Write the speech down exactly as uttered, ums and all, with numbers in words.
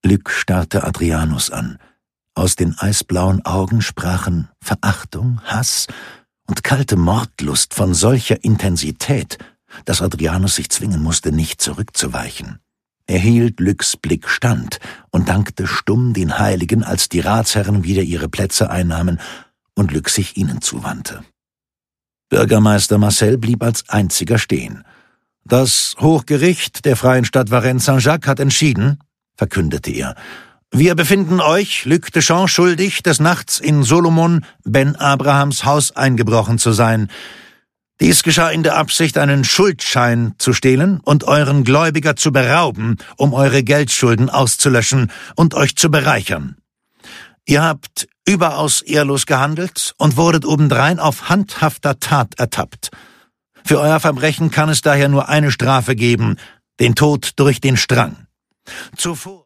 Luc starrte Adrianus an. Aus den eisblauen Augen sprachen Verachtung, Hass und kalte Mordlust von solcher Intensität, dass Adrianus sich zwingen musste, nicht zurückzuweichen. Er hielt Lucs Blick stand und dankte stumm den Heiligen, als die Ratsherren wieder ihre Plätze einnahmen und Luc sich ihnen zuwandte. Bürgermeister Marcel blieb als einziger stehen. »Das Hochgericht der freien Stadt Varennes-Saint-Jacques hat entschieden«, verkündete er. »Wir befinden euch, Luc de Champs, schuldig, des Nachts in Solomon ben Abrahams Haus eingebrochen zu sein. Dies geschah in der Absicht, einen Schuldschein zu stehlen und euren Gläubiger zu berauben, um eure Geldschulden auszulöschen und euch zu bereichern. Ihr habt überaus ehrlos gehandelt und wurdet obendrein auf handhafter Tat ertappt. Für euer Verbrechen kann es daher nur eine Strafe geben, den Tod durch den Strang. Zuvor